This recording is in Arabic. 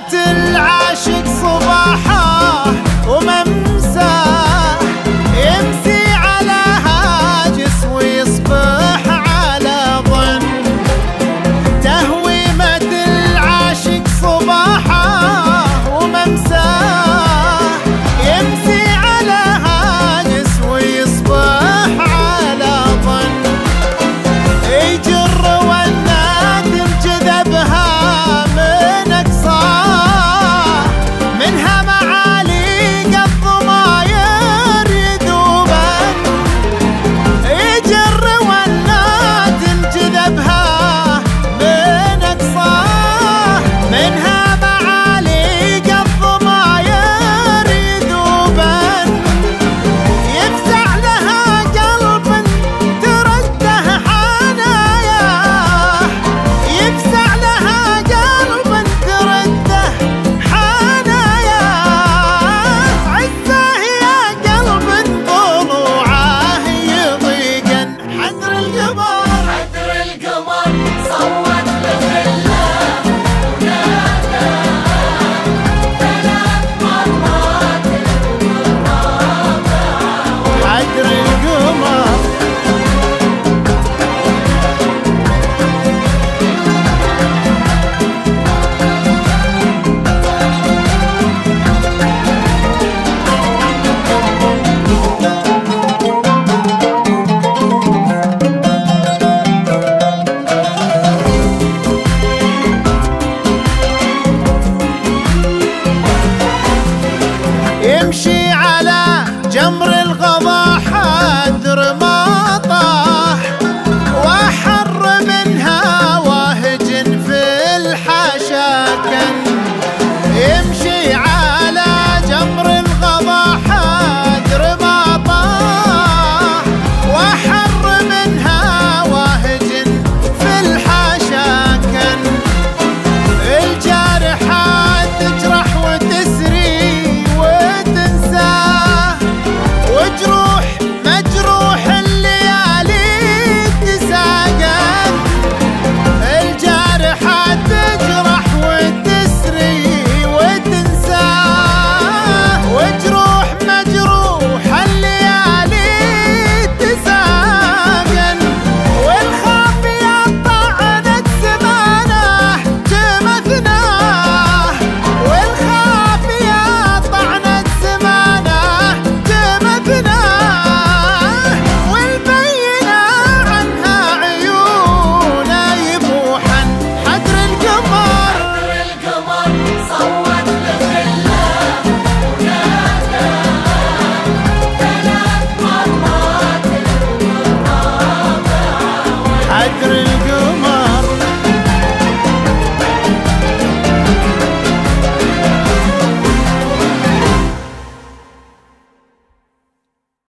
مات العاشق صباحه وممساه، يمسي على هاجس ويصبح على ظن. تهوي مات العاشق صباحه وممساه، يمسي على هاجس ويصبح على ظن. يجر والناد انجذبها من اقصاه، منها معاليق الضماير يذوبن. يجر والناد انجذبها من اقصاه، منها معاليق الضماير يذوبن. يفزع لها قلب ترده حناياه، يفزع لها قلب ترده حناياه. عزه يا قلب ضلوعه يضيقن. حدر القمر صوت لخله ونادى 3 مرات والرابعة. حدر القمر يمشي على جمر الغضا حذر ما طاح، وأحر منها واهج في الحاشا كن. يمشي على جمر الغضا حذر ما طاح، وأحر منها واهج في الحاشا كن. الجارحات تجرح وتسري وتنساه، وجروح مجروح الليالي تساقن. الجارحات تجرح وتسري وتنساه، وجروح مجروح الليالي تساقن. والخافية طعنت زمانه تمثناه، والخافية طعنت زمانه تمثناه. والبينة عنها عيونه يبوحن. حدر القمر صوت